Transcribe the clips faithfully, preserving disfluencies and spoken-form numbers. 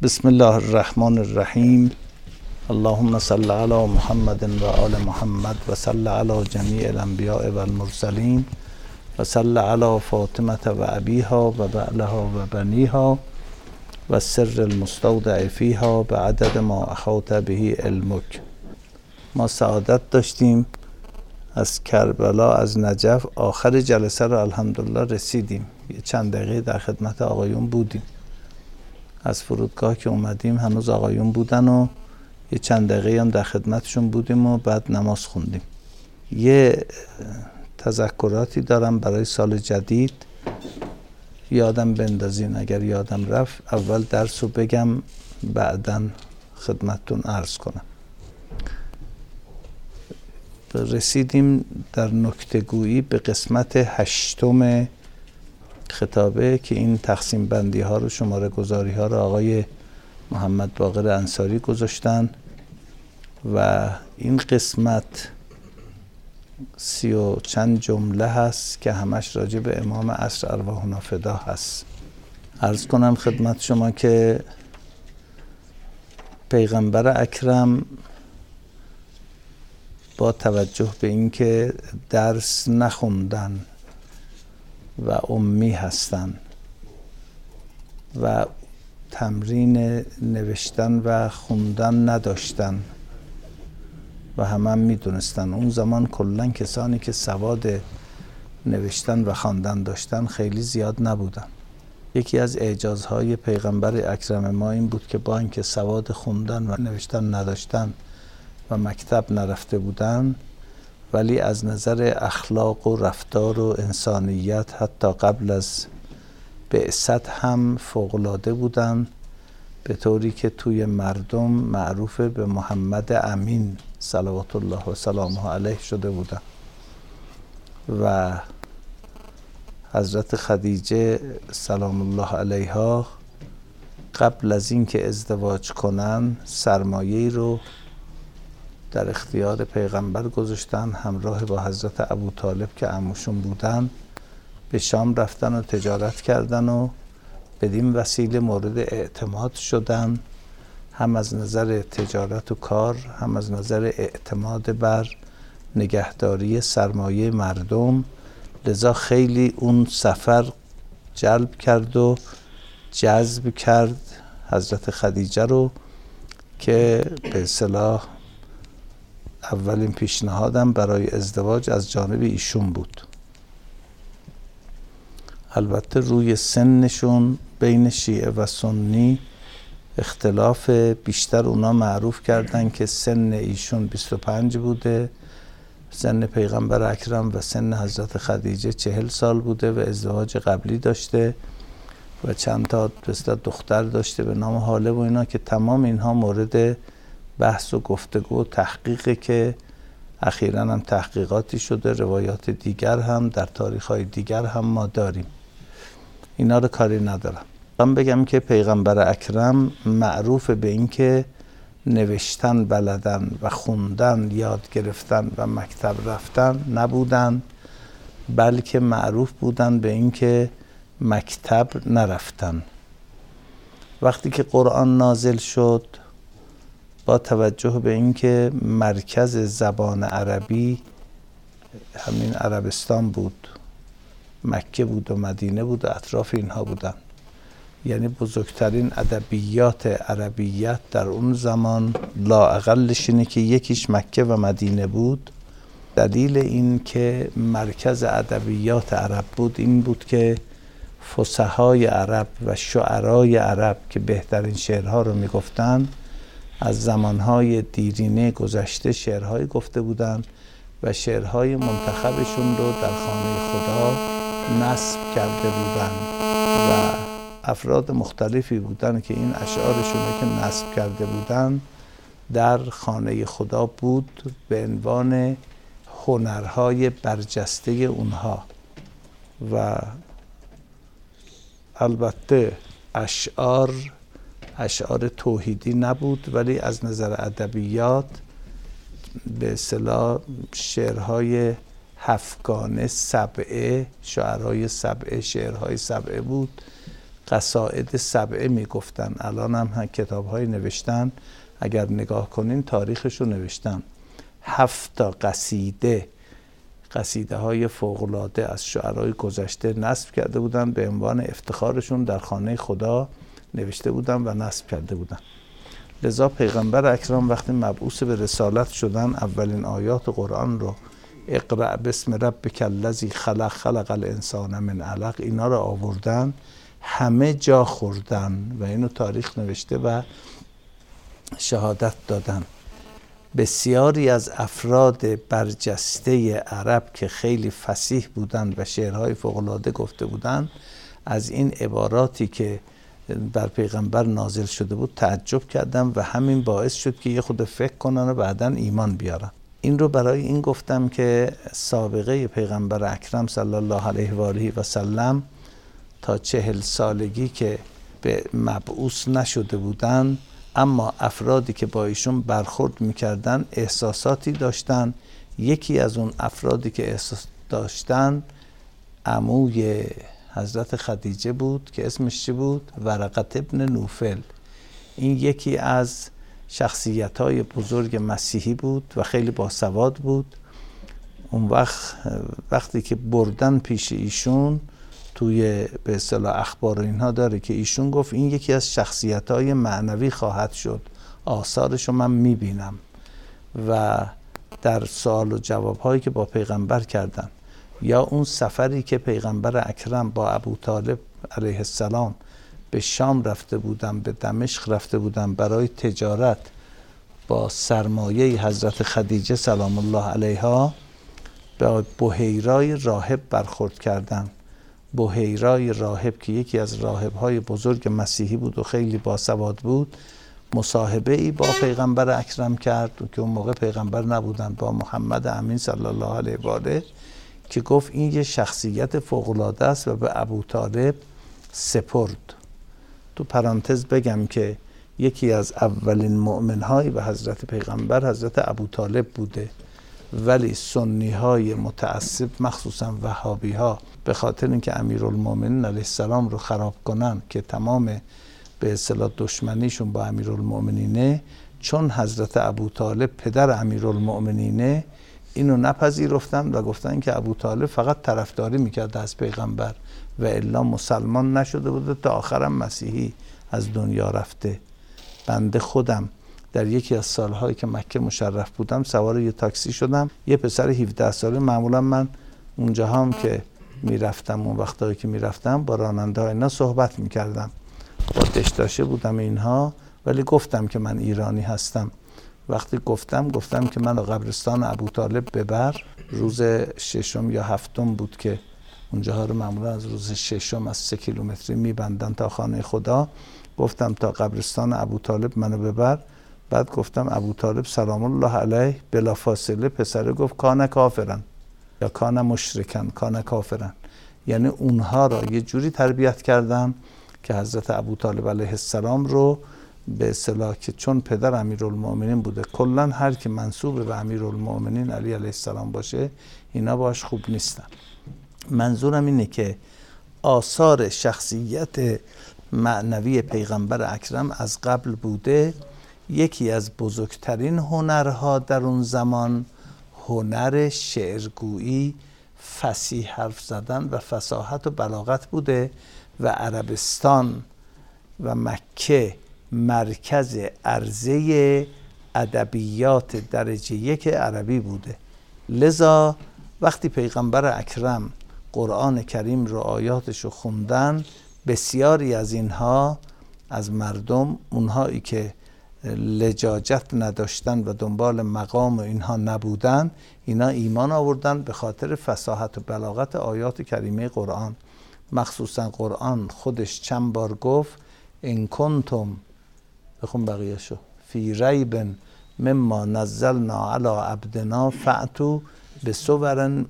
بسم الله الرحمن الرحیم. اللهم صل علی محمد و آل محمد و صل علی جمیع الانبیاء و المرسلین و صل علی فاطمه و ابیها و بعلها و بنیها و سر المستودع فیها به عدد ما احاط به علمک. ما سعادت داشتیم از کربلا، از نجف، آخر جلسه رو الحمدلله رسیدیم. یه چند دقیقه در خدمت آقایون بودیم. از فرودگاه که اومدیم هنوز آقایون بودن و یه چند دقیقه هم در خدمتشون بودیم و بعد نماز خوندیم. یه تذکراتی دارم برای سال جدید، یادم بندازین اگر یادم رفت. اول درس رو بگم، بعداً خدمتتون عرض کنم. رسیدیم در نکته‌گویی به قسمت هشتم خطابه که این تقسیم بندی ها رو، شماره گذاری ها رو آقای محمد باقر انصاری گذاشتن و این قسمت سی و چند جمله هست که همش راجع به امام عصر ارواحنا فدا هست. عرض کنم خدمت شما که پیغمبر اکرم با توجه به اینکه درس نخوندن و امی هستن و تمرین نوشتن و خوندن نداشتن و همه هم میدونستن اون زمان کلن کسانی که سواد نوشتن و خواندن داشتن خیلی زیاد نبودن. یکی از اعجازهای پیغمبر اکرم ما این بود که با اینکه سواد خوندن و نوشتن نداشتن و مکتب نرفته بودن، ولی از نظر اخلاق و رفتار و انسانیت حتی قبل از بعثت هم فوق‌العاده بودن، به طوری که توی مردم معروف به محمد امین صلوات الله و سلامه علیه شده بودن. و حضرت خدیجه سلام الله علیها قبل از اینکه ازدواج کنن سرمایه‌ای رو در اختیار پیغمبر گذاشتن، همراه با حضرت ابوطالب که عموشون بودن به شام رفتن و تجارت کردن و بدین وسیله مورد اعتماد شدن، هم از نظر تجارت و کار، هم از نظر اعتماد بر نگهداری سرمایه مردم. لذا خیلی اون سفر جلب کرد و جذب کرد حضرت خدیجه رو که به اصطلاح اولین پیشنهادم برای ازدواج از جانب ایشون بود. البته روی سنشون بین شیعه و سنی اختلاف بیشتر، اونا معروف کردن که سن ایشون بیست و پنج بوده، سن پیغمبر اکرم و سن حضرت خدیجه چهل سال بوده و ازدواج قبلی داشته و چند تا دختر داشته به نام حاله و اینا، که تمام اینها مورد بحث و گفتگو و تحقیقه که اخیراً هم تحقیقاتی شده، روایات دیگر هم در تاریخ‌های دیگر هم ما داریم. اینا رو کاری ندارم. من بگم که پیغمبر اکرم معروف به این که نوشتن بلدن و خوندن یاد گرفتن و مکتب رفتن نبودن، بلکه معروف بودن به این که مکتب نرفتن. وقتی که قرآن نازل شد، با توجه به اینکه مرکز زبان عربی همین عربستان بود، مکه بود و مدینه بود و اطراف اینها بودن، یعنی بزرگترین ادبیات عربیت در اون زمان لااقلش اینه که یکیش مکه و مدینه بود. دلیل این که مرکز ادبیات عرب بود این بود که فصحای عرب و شعرای عرب که بهترین شعرها رو میگفتن از زمانهای دیرینه گذشته شعرهای گفته بودن و شعرهای منتخبشون رو در خانه خدا نصب کرده بودن و افراد مختلفی بودن که این اشعارشون رو که نصب کرده بودن در خانه خدا بود به عنوان هنرهای برجسته اونها. و البته اشعار اشعار توحیدی نبود، ولی از نظر ادبیات به اصطلاح شعرهای هفتگانه، سبعه، شعرهای سبعه، شعرهای سبعه بود قصائد سبعه میگفتن. الان هم کتاب های نوشتن، اگر نگاه کنین تاریخشو نوشتن. هفت تا قصیده قصیده های فوق‌العاده از شعرهای گذشته نصب کرده بودن، به عنوان افتخارشون در خانه خدا نوشته بودن و نصب کرده بودن. لذا پیغمبر اکرم وقتی مبعوث به رسالت شدن، اولین آیات قرآن رو اقرأ بسم ربک الذی خلق خلق الانسان من علق اینا رو آوردن، همه جا خوردن و اینو تاریخ نوشته و شهادت دادن. بسیاری از افراد برجسته عرب که خیلی فصیح بودند و شعرهای فوق‌العاده گفته بودند، از این عباراتی که بر پیغمبر نازل شده بود تعجب کردم و همین باعث شد که یه خود فکر کنن و بعداً ایمان بیارن. این رو برای این گفتم که سابقه پیغمبر اکرم صلی الله علیه و آله و سلم تا چهل سالگی که به مبعوث نشده بودن، اما افرادی که با ایشون برخورد میکردن احساساتی داشتن. یکی از اون افرادی که احساس داشتن عموی حضرت خدیجه بود که اسمش چی بود؟ ورقه ابن نوفل. این یکی از شخصیت‌های بزرگ مسیحی بود و خیلی باسواد بود. اون وقت وقتی که بردن پیش ایشون، توی به اصطلاح اخبار اینها داره که ایشون گفت این یکی از شخصیت‌های معنوی خواهد شد، آثارش رو من می‌بینم. و در سوال و جواب‌هایی که با پیغمبر کردن، یا اون سفری که پیغمبر اکرم با ابو طالب علیه السلام به شام رفته بودن، به دمشق رفته بودن برای تجارت با سرمایه حضرت خدیجه سلام الله علیها، به بحیرای راهب برخورد کردن. بحیرای راهب که یکی از راهب‌های بزرگ مسیحی بود و خیلی باسواد بود، مصاحبه ای با پیغمبر اکرم کرد که اون موقع پیغمبر نبودن، با محمد امین صلی الله علیه و آله، که گفت این یه شخصیت فوق‌العاده است و به ابو طالب سپرد. تو پرانتز بگم که یکی از اولین مؤمن‌های به حضرت پیغمبر حضرت ابو طالب بوده، ولی سنی‌های متعصب مخصوصا وهابی‌ها به خاطر اینکه امیرالمومنین علیه السلام رو خراب کنن که تمام به اصطلاح دشمنیشون با امیرالمومنینه، چون حضرت ابو طالب پدر امیرالمومنینه، اینو نپذیرفتن و گفتن که ابو طالب فقط طرفداری میکرد از پیغمبر و الا مسلمان نشده بوده، تا آخرم مسیحی از دنیا رفته. بنده خودم در یکی از سالهایی که مکه مشرف بودم سوار یه تاکسی شدم، یه پسر هفده ساله، معمولا من اونجا هم که میرفتم، اون وقتایی که میرفتم با راننده ها اینا صحبت میکردم، با دشداشه بودم اینها، ولی گفتم که من ایرانی هستم. وقتی گفتم گفتم که منو قبرستان ابو طالب ببر. روز ششم یا هفتم بود که اونجاها رو معمولا از روز ششم از سه کیلومتری میبندن تا خانه خدا. گفتم تا قبرستان ابو طالب منو ببر. بعد گفتم ابو طالب سلام الله علیه، بلافاصله پسره گفت کان کافرن یا کان مشرکن، کان کافرن. یعنی اونها را یه جوری تربیت کردن که حضرت ابو طالب علیه السلام رو به اصطلاح که چون پدر امیرالمومنین بوده، کلا هر کی منسوب به امیرالمومنین علی علیه السلام باشه اینا باش خوب نیستن. منظورم اینه که آثار شخصیت معنوی پیغمبر اکرم از قبل بوده. یکی از بزرگترین هنرها در اون زمان هنر شعرگویی، فصیح حرف زدن و فصاحت و بلاغت بوده و عربستان و مکه مرکز عرضه ادبیات درجه یک عربی بوده. لذا وقتی پیغمبر اکرم قرآن کریم رو آیاتش رو خوندن، بسیاری از اینها از مردم، اونهایی که لجاجت نداشتن و دنبال مقام و اینها نبودن، اینا ایمان آوردن به خاطر فصاحت و بلاغت آیات کریمه قرآن. مخصوصا قرآن خودش چند بار گفت ان کنتم، بخون بقیه شو، فی ریب مما نزلنا علی عبدنا فأتوا بصور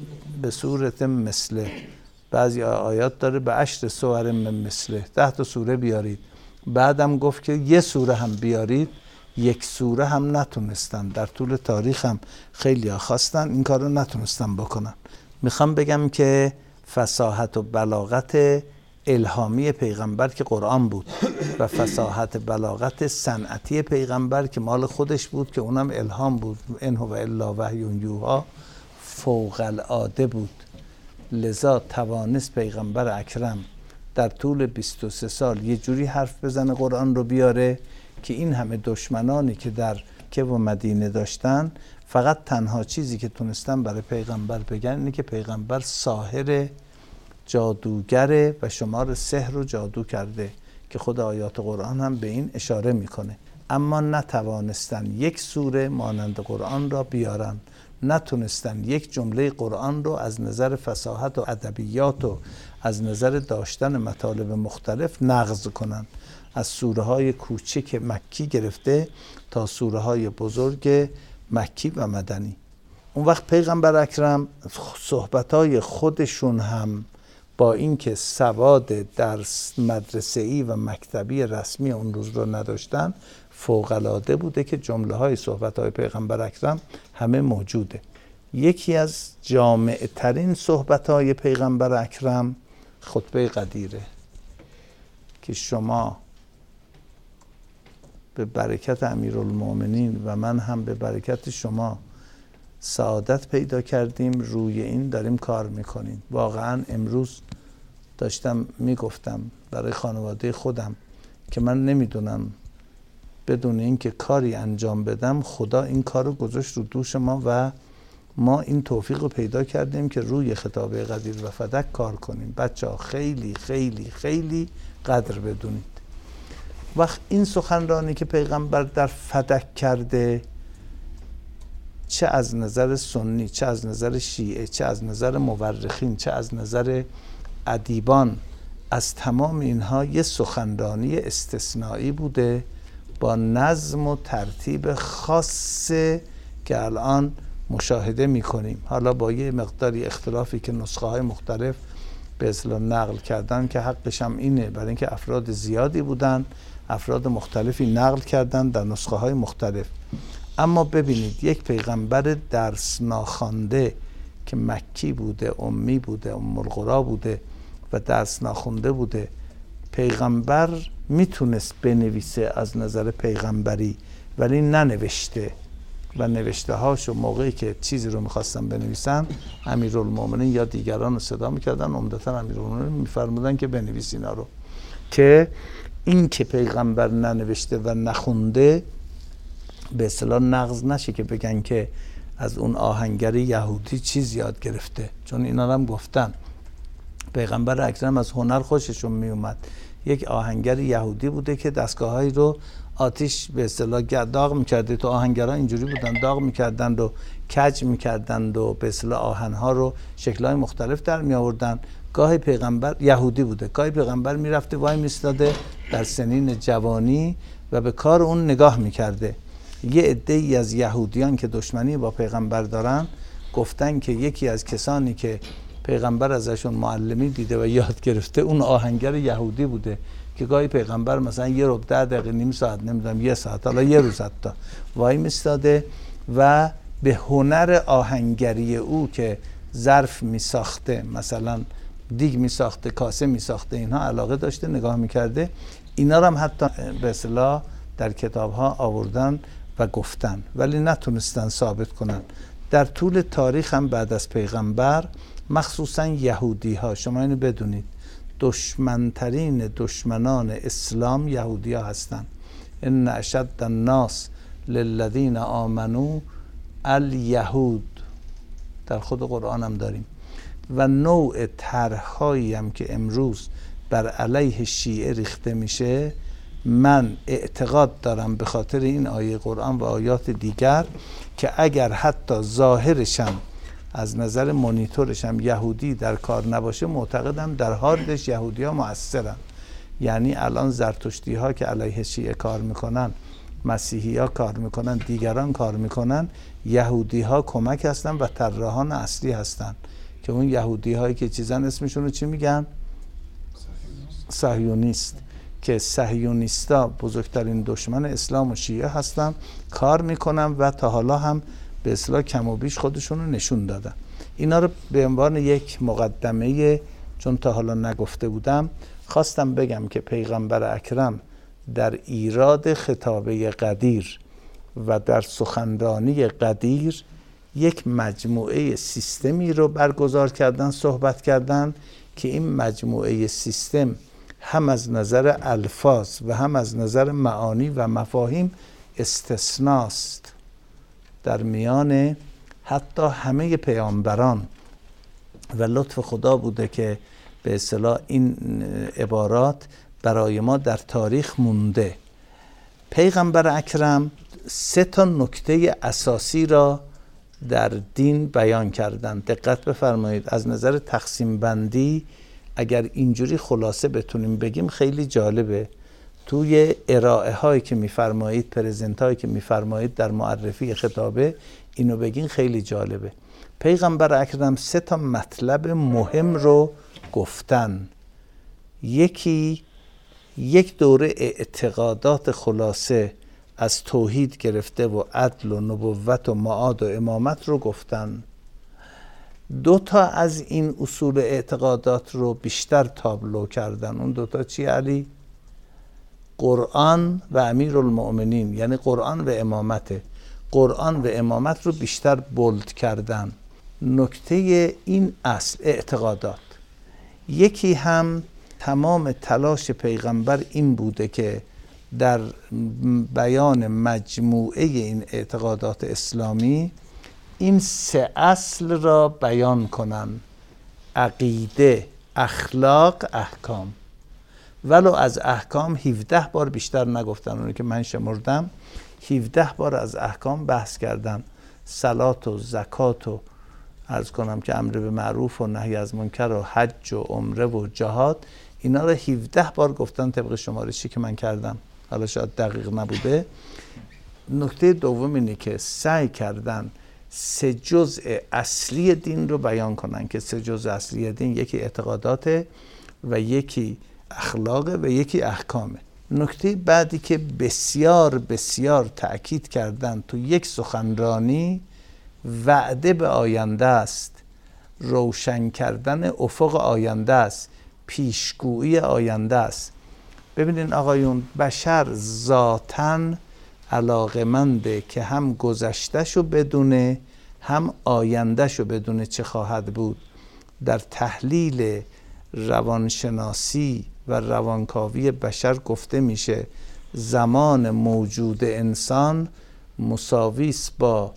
بصورت مثله. بعضی آیات داره به عشر صور من مثله، ده تا سوره بیارید. بعدم گفت که یه سوره هم بیارید، یک سوره هم نتونستن. در طول تاریخ هم خیلی ها خواستن این کار رو نتونستن بکنن. میخوام بگم که فصاحت و بلاغت الهامی پیغمبر که قرآن بود و فصاحت بلاغت صنعتی پیغمبر که مال خودش بود که اونم الهام بود، ان هو الا وحی یوحی، فوق العاده بود. لذا توانست پیغمبر اکرم در طول بیست و سه سال یه جوری حرف بزنه قرآن رو بیاره که این همه دشمنانی که در که و مدینه داشتن فقط تنها چیزی که تونستن برای پیغمبر بگن اینه که پیغمبر ساحر جادوگره و شمار سحر و جادو کرده که خود آیات قرآن هم به این اشاره میکنه. اما نتوانستن یک سوره مانند قرآن را بیارن، نتونستن یک جمله قرآن رو از نظر فصاحت و ادبیات و از نظر داشتن مطالب مختلف نقض کنن، از سوره های کوچک مکی گرفته تا سوره های بزرگ مکی و مدنی. اون وقت پیغمبر اکرم صحبتای خودشون هم با اینکه سواد درس مدرسه‌ای و مکتبی رسمی اون روز رو نداشتن، فوق‌العاده بوده که جمله های صحبت های پیغمبر اکرم همه موجوده. یکی از جامع ترین صحبت های پیغمبر اکرم خطبه قدیره که شما به برکت امیرالمومنین و من هم به برکت شما سعادت پیدا کردیم، روی این داریم کار میکنیم. واقعا امروز داشتم میگفتم برای خانواده خودم که من نمیدونم بدون اینکه کاری انجام بدم خدا این کار رو گذاشت رو دوش ما و ما این توفیق رو پیدا کردیم که روی خطابه قدیر و فدک کار کنیم. بچه ها خیلی خیلی خیلی قدر بدونید. وقت این سخنرانی که پیغمبر در فدک کرده، چه از نظر سنی، چه از نظر شیعه، چه از نظر مورخین، چه از نظر ادیبان، از تمام اینها یه سخنرانی استثنایی بوده با نظم و ترتیب خاص که الان مشاهده میکنیم. حالا با یه مقداری اختلافی که نسخه های مختلف به اصطلاح نقل کردن که حقش هم اینه، برای اینکه افراد زیادی بودن، افراد مختلفی نقل کردن در نسخه های مختلف. اما ببینید یک پیغمبر درس ناخوانده که مکی بوده، امی بوده، ام القری بوده و درس ناخوانده بوده، پیغمبر میتونست بنویسه از نظر پیغمبری ولی ننوشته و نوشته هاشو موقعی که چیزی رو میخواستن بنویسن امیرالمومنین یا دیگران رو صدا میکردن، عمدتا امیرالمومنین میفرمودن که بنویس اینا رو، که این که پیغمبر ننوشته و نخونده به اصطلاح نقض نشه که بگن که از اون آهنگر یهودی چیز یاد گرفته، چون اینا هم گفتن پیغمبر اکرم از هنر خوششون می اومد. یک آهنگر یهودی بوده که دستگاهایی رو آتیش به اصطلاح داغ میکرده، تو آهنگرها اینجوری بودن داغ میکردند و کج میکردند و به اصطلاح آهنها رو شکل‌های مختلف در می آوردن. گاهی پیغمبر یهودی بوده، گاهی پیغمبر میرفته وای میستاده در سنین جوانی و به کار اون نگاه میکرده. یه عده‌ای از یهودیان که دشمنی با پیغمبر دارن گفتن که یکی از کسانی که پیغمبر ازشون معلمی دیده و یاد گرفته اون آهنگر یهودی بوده که گاهی پیغمبر مثلا یه ربع ده دقیقه نیم ساعت نمیدونم یه ساعت حالا یه روز حتی وای میستاده و به هنر آهنگری او که ظرف میساخته، مثلا دیگ میساخته، کاسه میساخته، اینها علاقه داشته، نگاه میکرده. اینا رو هم حتی به اصطلاح در کتاب ها آوردن و گفتن ولی نتونستن ثابت کنن. در طول تاریخ هم بعد از پیغمبر مخصوصا یهودی ها، شما اینو بدونید، دشمنترین دشمنان اسلام یهودی ها هستن. ان اشد الناس للذین آمنوا الیهود، در خود قرآن هم داریم. و نوع طرح‌هایی هم که امروز بر علیه شیعه ریخته میشه، من اعتقاد دارم به خاطر این آیه قرآن و آیات دیگر که اگر حتی ظاهرشم از نظر مونیتورشم یهودی در کار نباشه، معتقدم در هاردش یهودی ها مؤثرن. یعنی الان زرتشتی ها که علیه شیعه کار میکنن، مسیحی ها کار میکنن، دیگران کار میکنن، یهودی ها کمک هستن و طراحان اصلی هستن که اون یهودی هایی که چیزن اسمشون رو چی میگن؟ صهیونیست. که صهیونیستا بزرگترین دشمن اسلام و شیعه هستن، کار میکنن و تا حالا هم به اصطلاح کم و بیش خودشون رو نشون دادن. اینا رو به عنوان یک مقدمه، چون تا حالا نگفته بودم، خواستم بگم که پیغمبر اکرم در ایراد خطابه قدیر و در سخنرانی قدیر یک مجموعه سیستمی رو برگزار کردن، صحبت کردن که این مجموعه سیستم هم از نظر الفاظ و هم از نظر معانی و مفاهیم استثناست در میان حتی همه پیامبران و لطف خدا بوده که به اصطلاح این عبارات برای ما در تاریخ مونده. پیغمبر اکرم سه تا نکته اساسی را در دین بیان کردن. دقت بفرمایید، از نظر تقسیم بندی اگر اینجوری خلاصه بتونیم بگیم خیلی جالبه. توی ارائه هایی که میفرمایید، پرزنت هایی که میفرمایید در معرفی خطابه اینو بگین خیلی جالبه. پیغمبر اکرم سه تا مطلب مهم رو گفتن. یکی یک دوره اعتقادات خلاصه از توحید گرفته و عدل و نبوت و معاد و امامت رو گفتن. دو تا از این اصول اعتقادات رو بیشتر تابلو کردن. اون دو تا چی علی؟ قرآن و امیرالمؤمنین، یعنی قرآن و امامته. قرآن و امامت رو بیشتر بولد کردن. نکته این اصل اعتقادات. یکی هم تمام تلاش پیغمبر این بوده که در بیان مجموعه این اعتقادات اسلامی این سه اصل را بیان کنن: عقیده، اخلاق، احکام. ولو از احکام هفده بار بیشتر نگفتن. اونی که من شمردم هفده بار از احکام بحث کردن. صلات و زکات و عرض کنم که امر به معروف و نهی از منکر و حج و عمره و جهاد، اینا رو هفده بار گفتن طبق شمارشی که من کردم. حالا شاید دقیق نبوده. نکته دوم اینه که سعی کردن سه جزء اصلی دین رو بیان کنن که سه جزء اصلی دین یکی اعتقاداته و یکی اخلاقه و یکی احکامه. نکته بعدی که بسیار بسیار تأکید کردن تو یک سخنرانی، وعده به آینده است، روشن کردن افق آینده است، پیشگویی آینده است. ببینین آقایون، بشر ذاتاً علاقه‌منده که هم گذشته‌شو بدونه هم آینده‌شو بدونه چه خواهد بود. در تحلیل روانشناسی و روانکاوی بشر گفته میشه زمان موجود انسان مساوی است با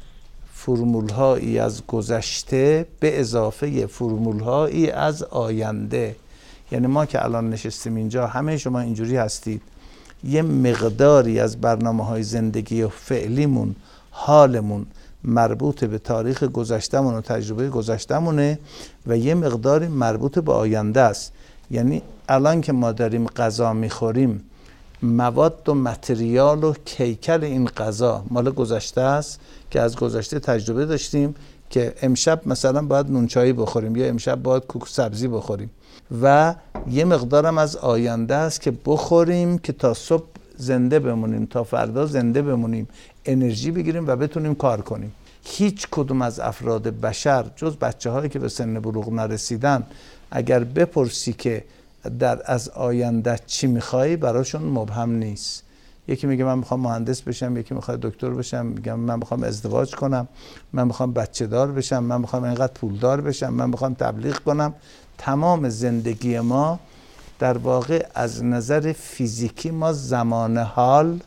فرمول‌هایی از گذشته به اضافه فرمول‌هایی از آینده. یعنی ما که الان نشستیم اینجا، همه شما اینجوری هستید، یه مقداری از برنامه‌های زندگی و فعلیمون، حالمون مربوط به تاریخ گذشتمون و تجربه گذشتمونه و یه مقداری مربوط به آینده است. یعنی الان که ما داریم غذا میخوریم، مواد و متریال و کیکل این غذا مال گذشته است که از گذشته تجربه داشتیم که امشب مثلا باید نونچایی بخوریم یا امشب باید کوک سبزی بخوریم، و یه مقدارم از آینده است که بخوریم که تا صبح زنده بمونیم، تا فردا زنده بمونیم، انرژی بگیریم و بتونیم کار کنیم. هیچ کدوم از افراد بشر جز بچه هایی که به سن بلوغ نرسیدن اگر بپرسی که در از آینده چی میخوایی، براشون مبهم نیست. یکی میگه من میخوام مهندس بشم، یکی میخواد دکتر بشم، میگم من میخوام ازدواج کنم، من میخوام بچه دار بشم، من میخوام اینقدر پولدار بشم، من میخوام تبلیغ کنم. تمام زندگی ما در واقع از نظر فیزیکی ما زمان حال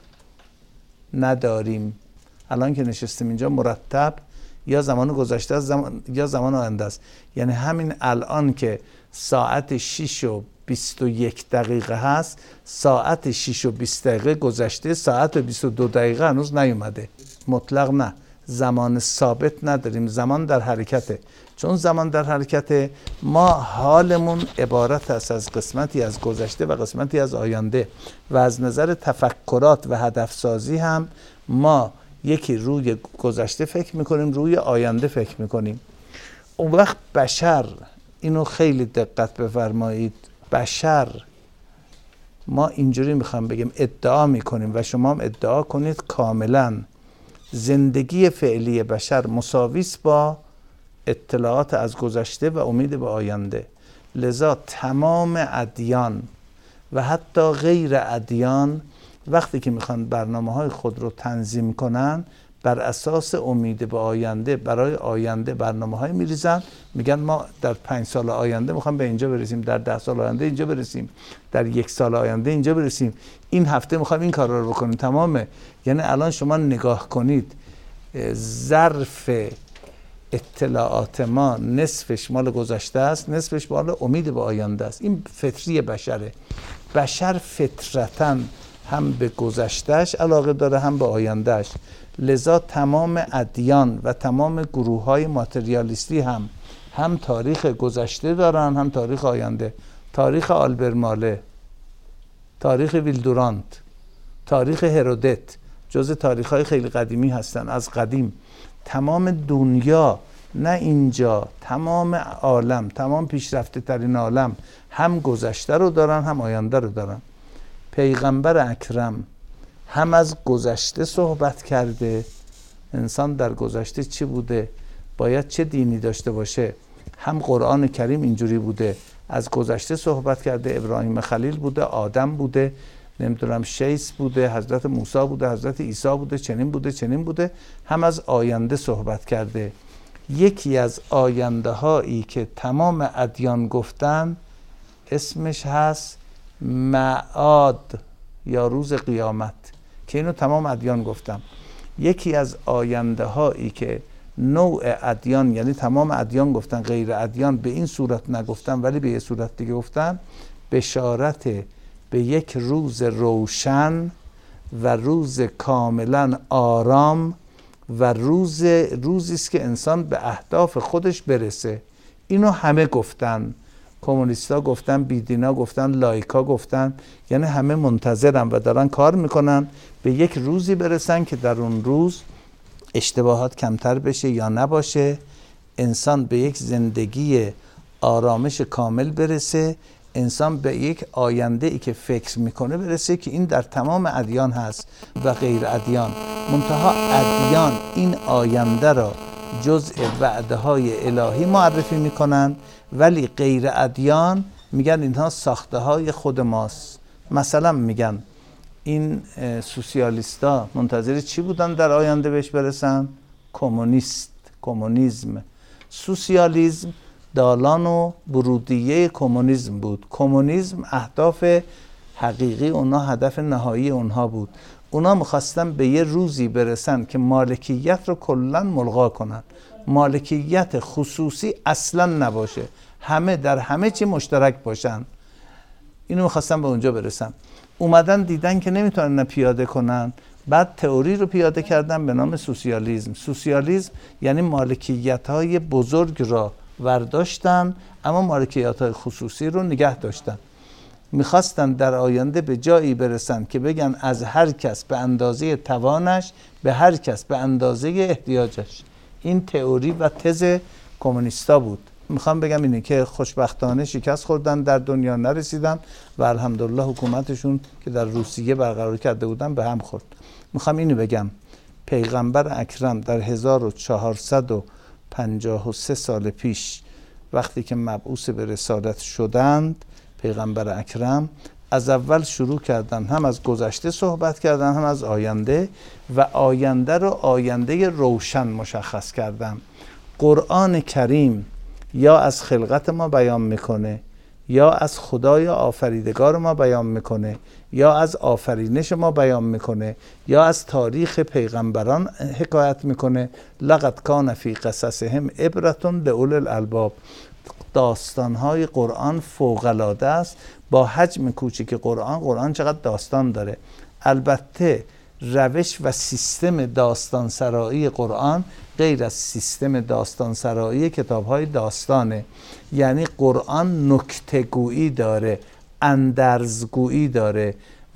نداریم. الان که نشستیم اینجا مرتب یا زمان گذشته است زمان، یا زمان آینده است. یعنی همین الان که ساعت شش و بیست و یک دقیقه هست، ساعت شش و بیست دقیقه گذشته، ساعت و بیست و دو دقیقه هنوز نیومده. مطلق نه، زمان ثابت نداریم، زمان در حرکته. چون زمان در حرکته، ما حالمون عبارت است از قسمتی از گذشته و قسمتی از آینده و از نظر تفکرات و هدف سازی هم ما یکی روی گذشته فکر میکنیم، روی آینده فکر میکنیم. اون وقت بشر، اینو خیلی دقت بفرمایید، بشر، ما اینجوری میخوام بگم ادعا میکنیم و شما هم ادعا کنید کاملا زندگی فعلی بشر مساوی است با اطلاعات از گذشته و امید به آینده. لذا تمام ادیان و حتی غیر ادیان وقتی که میخوان برنامه‌های خود رو تنظیم کنن بر اساس امید به آینده، برای آینده برنامه‌های میریزن، میگن ما در پنج سال آینده میخوام به اینجا برسیم، در ده سال آینده اینجا برسیم، در یک سال آینده اینجا برسیم، این هفته میخوام این کارا رو بکنیم. تمامه. یعنی الان شما نگاه کنید ظرف اطلاعات ما نصفش مال گذشته است، نصفش مال امید به آینده است. این فطری بشره. بشر فطرتاً هم به گذشتهش علاقه داره هم به آیندهش. لذا تمام ادیان و تمام گروه های ماتریالیستی هم هم تاریخ گذشته دارن هم تاریخ آینده. تاریخ آلبر ماله، تاریخ ویلدورانت، تاریخ هرودت جز تاریخ های خیلی قدیمی هستن، از قدیم. تمام دنیا، نه اینجا، تمام عالم، تمام پیشرفته ترین عالم هم گذشته رو دارن هم آینده رو دارن. پیغمبر اکرم هم از گذشته صحبت کرده، انسان در گذشته چی بوده، باید چه دینی داشته باشه. هم قرآن کریم اینجوری بوده، از گذشته صحبت کرده، ابراهیم خلیل بوده، آدم بوده، نمیدونم شیس بوده، حضرت موسی بوده، حضرت عیسی بوده، چنین بوده چنین بوده. هم از آینده صحبت کرده. یکی از آینده هایی که تمام ادیان گفتن اسمش هست معاد یا روز قیامت، که اینو تمام ادیان گفتم. یکی از آینده هایی که نوع ادیان، یعنی تمام ادیان گفتن، غیر ادیان به این صورت نگفتن ولی به یه صورت دیگه گفتن، بشارت به یک روز روشن و روز کاملا آرام و روز روزی است که انسان به اهداف خودش برسه. اینو همه گفتن. کمونیستا گفتن، بیدینا گفتن، لایکا گفتن، یعنی همه منتظرن و دارن کار میکنن به یک روزی برسن که در اون روز اشتباهات کمتر بشه یا نباشه، انسان به یک زندگی آرامش کامل برسه، انسان به یک آینده ای که فکر میکنه برسه، که این در تمام ادیان هست و غیر ادیان. منتها ادیان این آینده را جزء وعده های الهی معرفی میکنن، ولی غیر ادیان میگن اینها ساخته های خود ماست. مثلا میگن این سوسیالیستا منتظر چی بودن در آینده بهش برسن؟ کمونیست، کمونیسم. سوسیالیسم دالان و برودیه کمونیسم بود. کمونیسم اهداف حقیقی اونا، هدف نهایی اونها بود. اونا میخواستن به یه روزی برسن که مالکیت رو کلن ملغا کنن، مالکیت خصوصی اصلا نباشه، همه در همه چی مشترک باشن. اینو میخواستن به اونجا برسن. اومدن دیدن که نمیتونن پیاده کنن، بعد تئوری رو پیاده کردن به نام سوسیالیسم. سوسیالیسم یعنی مالکیت‌های بزرگ را ورداشتن اما مالکیت‌های خصوصی رو نگه داشتن. میخواستن در آینده به جایی برسن که بگن از هر کس به اندازه توانش، به هر کس به اندازه احتیاجش. این تئوری و تز کمونیستا بود. میخوام بگم اینه که خوشبختانه شکست خوردن، در دنیا نرسیدن و الحمدلله حکومتشون که در روسیه برقرار کرده بودن به هم خورد. میخوام اینو بگم پیغمبر اکرم در هزار و چهارصد و پنجاه و سه سال پیش وقتی که مبعوث به رسالت شدند، پیغمبر اکرم از اول شروع کردن هم از گذشته صحبت کردن هم از آینده، و آینده رو آینده روشن مشخص کردن. قرآن کریم یا از خلقت ما بیان میکنه، یا از خدای آفریدگار ما بیان میکنه، یا از آفرینش ما بیان میکنه، یا از تاریخ پیغمبران حکایت میکنه. لقد کان فی قصصهم عبرة لأولی الالباب. داستانهای قرآن فوق‌العاده است. با حجم کوچیک قرآن، قرآن چقدر داستان داره. البته روش و سیستم داستان سرایی قرآن غیر از سیستم داستان سرایی کتاب‌های داستانه. یعنی قرآن نکته‌گویی داره، اندرزگویی داره،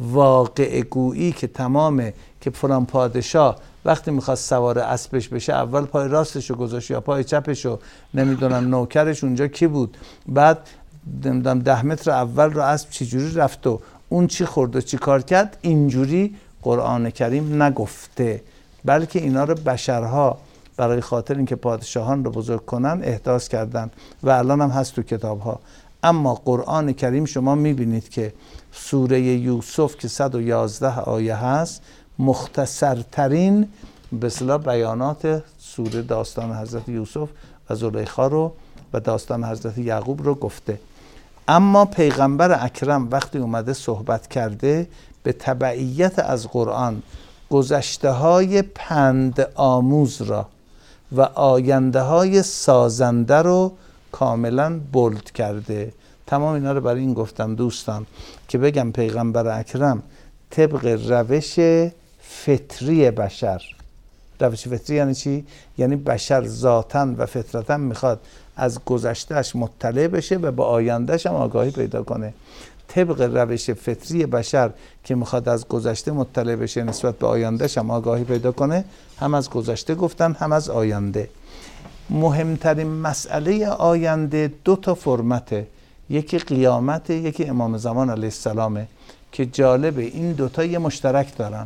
واقع‌گویی که تمامه، که فلان پادشاه وقتی میخواست سوار اسبش بشه اول پای راستشو گذاشت یا پای چپشو، نمیدونم نوکرش اونجا کی بود، بعد نمیدونم ده متر اول رو اسب چجوری رفت و اون چی خورد و چی کار کرد. اینجوری قرآن کریم نگفته، بلکه اینا رو بشرها برای خاطر اینکه پادشاهان رو بزرگ کنن احداث کردن و الان هم هست تو کتاب‌ها. اما قرآن کریم شما میبینید که سوره یوسف که صد و یازده آیه هست مختصرترین به اصطلاح بیانات سوره داستان حضرت یوسف و زلیخا رو و داستان حضرت یعقوب رو گفته. اما پیغمبر اکرم وقتی اومده صحبت کرده به تبعیت از قرآن گذشته های پند آموز را و آینده های سازنده رو کاملا بولد کرده. تمام اینا رو برای این گفتم دوستان که بگم پیغمبر اکرم طبق روش فطری بشر، روش فطری یعنی چی؟ یعنی بشر ذاتاً و فطرتاً میخواد از گذشتهش مطلع بشه و به آیندهش هم آگاهی پیدا کنه. طبق روش فطری بشر که میخواد از گذشته مطلع بشه نسبت به آیندهش هم آگاهی پیدا کنه، هم از گذشته گفتن هم از آینده. مهمترین مسئله آینده دو تا فرمته، یکی قیامت، یکی امام زمان علیه السلامه که جالبه این دوتا یه مشترک دارن.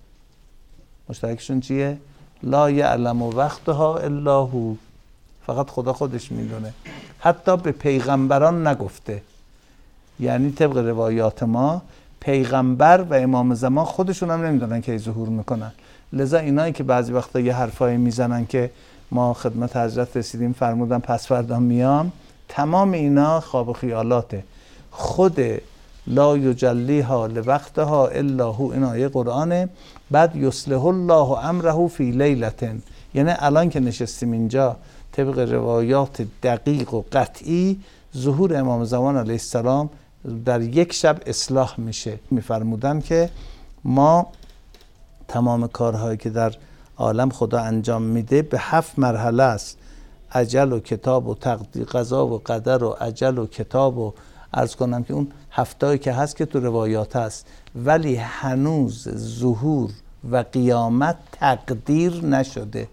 مشترکشون چیه؟ لا یعلم وقتها الا هو، فقط خدا خودش میدونه. حتی به پیغمبران نگفته، یعنی طبق روایات ما پیغمبر و امام زمان خودشون هم نمیدونن که ظهور میکنن. لذا اینایی که بعضی وقتا یه حرفایی میزنن که ما خدمت حضرت رسیدیم فرمودن پس فردا میام، تمام اینا خواب و خیالاته. خود لا یجلیها لوقتها الا هو این آیه قرآنه. بعد یصلح الله امره فی لیلتن، یعنی الان که نشستیم اینجا طبق روایات دقیق و قطعی ظهور امام زمان علیه السلام در یک شب اصلاح میشه. میفرمودن که ما تمام کارهایی که در عالم خدا انجام میده به هفت مرحله است: اجل و کتاب و تقدیر، قضا و قدر و اجل و کتاب و عرض کنم که اون هفتایی که هست که تو روایات هست، ولی هنوز ظهور و قیامت تقدیر نشده.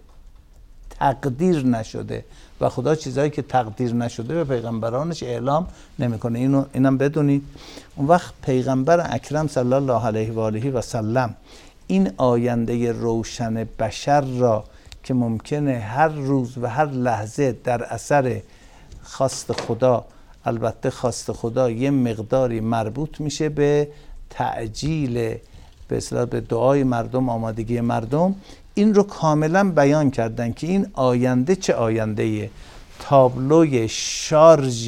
تقدیر نشده و خدا چیزایی که تقدیر نشده به پیغمبرانش اعلام نمیکنه. اینو اینم بدونید. اون وقت پیغمبر اکرم صلی الله علیه و آله و سلم این آینده روشن بشر را که ممکنه هر روز و هر لحظه در اثر خواست خدا، البته خواست خدا یه مقداری مربوط میشه به تعجیل به اصطلاح به دعای مردم، آمادگی مردم، این رو کاملا بیان کردن که این آینده چه آینده‌ایه. تابلوی شارژ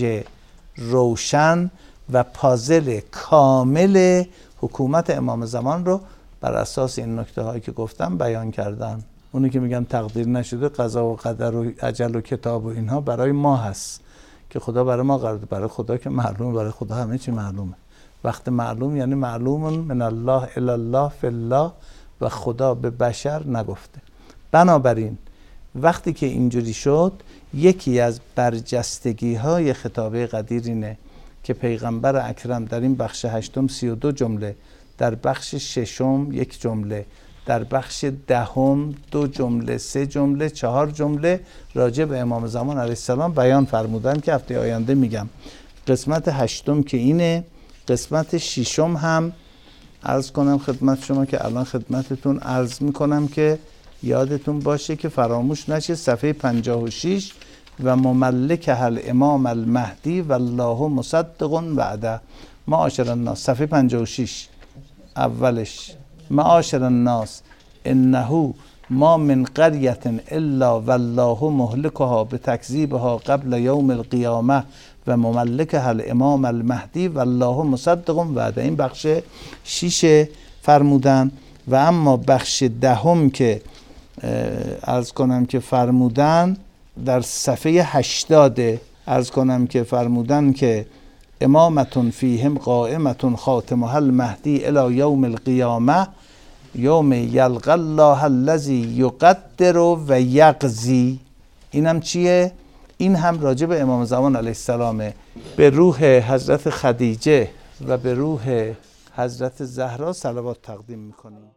روشن و پازل کامل حکومت امام زمان رو بر اساس این نکته هایی که گفتم بیان کردن. اونی که میگن تقدیر نشده، قضا و قدر و اجل و کتاب و اینها برای ما هست که خدا برای ما قرار، برای خدا که معلومه، برای خدا همه چی معلومه. وقت معلوم یعنی معلوم من الله الی الله فی الله و خدا به بشر نگفته. بنابراین وقتی که اینجوری شد، یکی از برجستگی های خطابه قدیر اینه که پیغمبر اکرم در این بخش هشتم سی و دو جمله، در بخش ششم یک جمله، در بخش دهم دو جمله، سه جمله، چهار جمله راجع به امام زمان علیه السلام بیان فرمودن که هفته آینده میگم. قسمت هشتم که اینه، قسمت ششم هم عرض کنم خدمت شما که الان خدمتتون عرض میکنم که یادتون باشه که فراموش نشه. صفحه پنجاه و شش و مملک هل امام المهدی والله مصدق وعده. معاشر الناس، صفحه پنجاه و شش اولش، معاشر الناس انه ما من قریة الا والله مهلكها بتکذیبها قبل یوم القیامه و مملکها الامام المهدی والله مصدق وعده. این بخش شیشه فرمودن. و اما بخش دهم که عرض کنم که فرمودن در صفحه هشتاد، عرض کنم که فرمودن که امامتون فیهم قائمتون خاتمها المهدی الی یوم القیامه یوم یلقى الله الذی یقدر و یقضی. اینم چیه؟ این هم راجع به امام زمان علیه السلامه. به روح حضرت خدیجه و به روح حضرت زهرا صلوات تقدیم میکنیم.